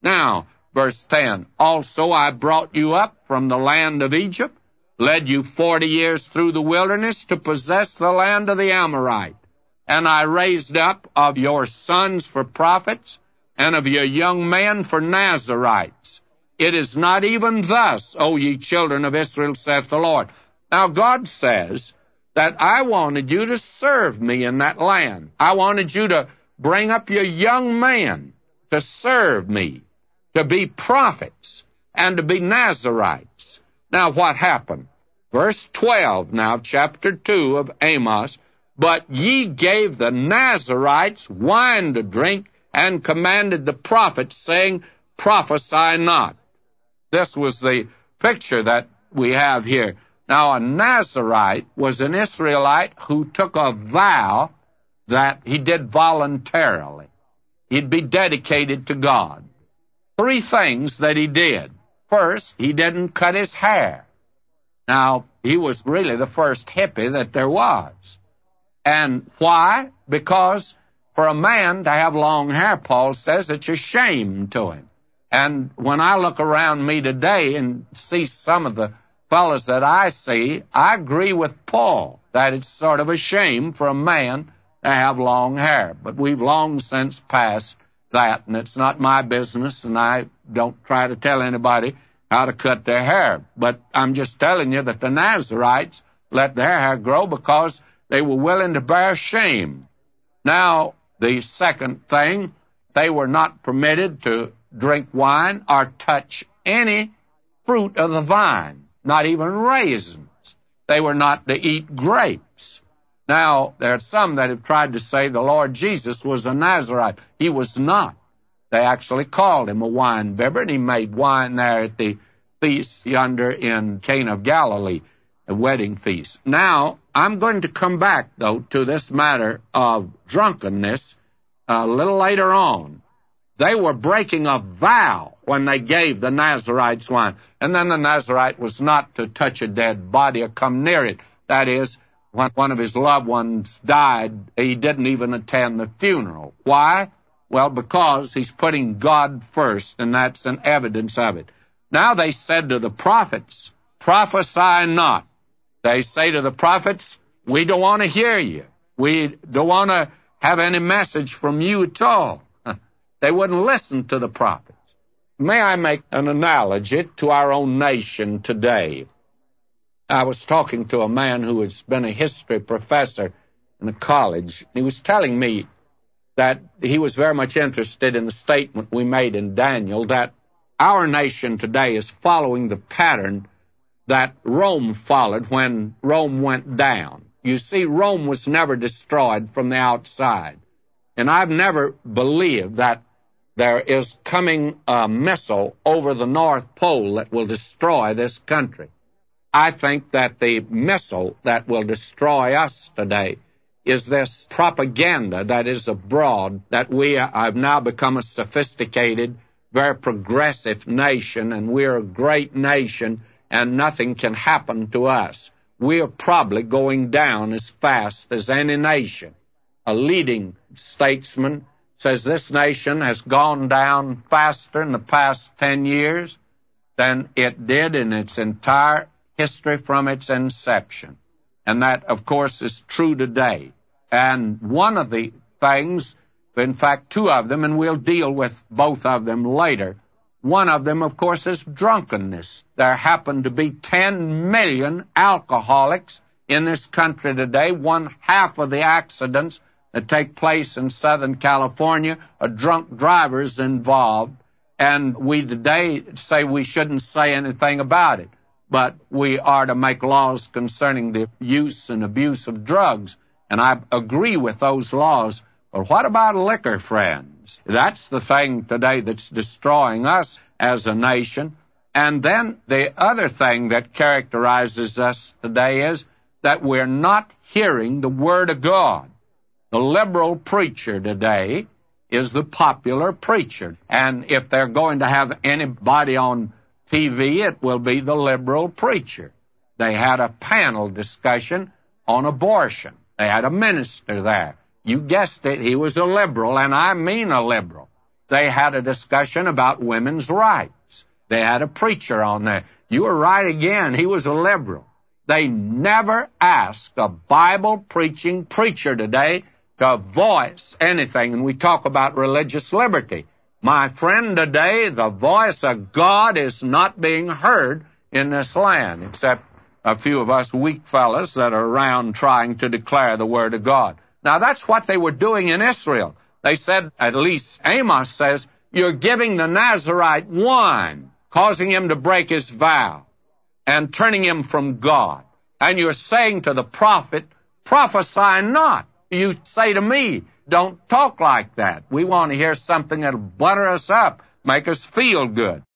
Now, verse 10, also I brought you up from the land of Egypt, led you 40 years through the wilderness to possess the land of the Amorite. And I raised up of your sons for prophets, and of your young men for Nazarites. It is not even thus, O ye children of Israel, saith the Lord. Now God says that I wanted you to serve me in that land. I wanted you to bring up your young men to serve me, to be prophets, and to be Nazarites. Now what happened? Verse 12 now, chapter 2 of Amos, but ye gave the Nazarites wine to drink, and commanded the prophets, saying, prophesy not. This was the picture that we have here. Now, a Nazarite was an Israelite who took a vow that he did voluntarily. He'd be dedicated to God. 3 things that he did. First, he didn't cut his hair. Now, he was really the first hippie that there was. And why? Because for a man to have long hair, Paul says, it's a shame to him. And when I look around me today and see some of the fellas that I see, I agree with Paul that it's sort of a shame for a man to have long hair. But we've long since passed that, and it's not my business, and I don't try to tell anybody how to cut their hair. But I'm just telling you that the Nazarites let their hair grow because they were willing to bear shame. Now, the second thing, they were not permitted to drink wine or touch any fruit of the vine, not even raisins. They were not to eat grapes. Now, there are some that have tried to say the Lord Jesus was a Nazarite. He was not. They actually called him a wine bibber, and he made wine there at the feast yonder in Cana of Galilee, a wedding feast. Now, I'm going to come back, though, to this matter of drunkenness a little later on. They were breaking a vow when they gave the Nazarites wine. And then the Nazarite was not to touch a dead body or come near it. That is, when one of his loved ones died, he didn't even attend the funeral. Why? Well, because he's putting God first, and that's an evidence of it. Now they said to the prophets, prophesy not. They say to the prophets, we don't want to hear you. We don't want to have any message from you at all. They wouldn't listen to the prophets. May I make an analogy to our own nation today? I was talking to a man who has been a history professor in a college. He was telling me that he was very much interested in the statement we made in Daniel that our nation today is following the pattern that Rome followed when Rome went down. You see, Rome was never destroyed from the outside. And I've never believed that there is coming a missile over the North Pole that will destroy this country. I think that the missile that will destroy us today is this propaganda that is abroad, that we have now become a sophisticated, very progressive nation, and we're a great nation, and nothing can happen to us. We are probably going down as fast as any nation. A leading statesman says this nation has gone down faster in the past 10 years than it did in its entire history from its inception. And that, of course, is true today. And one of the things, in fact, 2 of them, and we'll deal with both of them later, one of them, of course, is drunkenness. There happen to be 10 million alcoholics in this country today. 1/2 of the accidents that take place in Southern California are drunk drivers involved. And we today say we shouldn't say anything about it. But we are to make laws concerning the use and abuse of drugs. And I agree with those laws. But what about liquor, friends? That's the thing today that's destroying us as a nation. And then the other thing that characterizes us today is that we're not hearing the Word of God. The liberal preacher today is the popular preacher. And if they're going to have anybody on TV, it will be the liberal preacher. They had a panel discussion on abortion. They had a minister there. You guessed it, he was a liberal, and I mean a liberal. they had a discussion about women's rights. They had a preacher on there. You were right again. He was a liberal. They never ask a Bible-preaching preacher today to voice anything, and we talk about religious liberty. My friend, today, the voice of God is not being heard in this land, except a few of us weak fellas that are around trying to declare the Word of God. Now, that's what they were doing in Israel. They said, at least Amos says, you're giving the Nazarite wine, causing him to break his vow, and turning him from God. And you're saying to the prophet, prophesy not. You say to me, don't talk like that. We want to hear something that'll butter us up, make us feel good.